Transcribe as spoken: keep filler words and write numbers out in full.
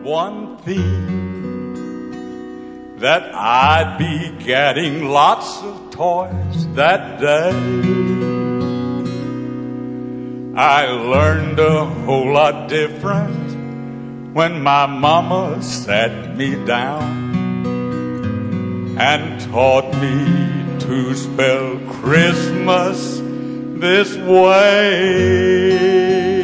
one thing, that I'd be getting lots of toys that day. I learned a whole lot different when my mama sat me down and taught me to spell Christmas this way.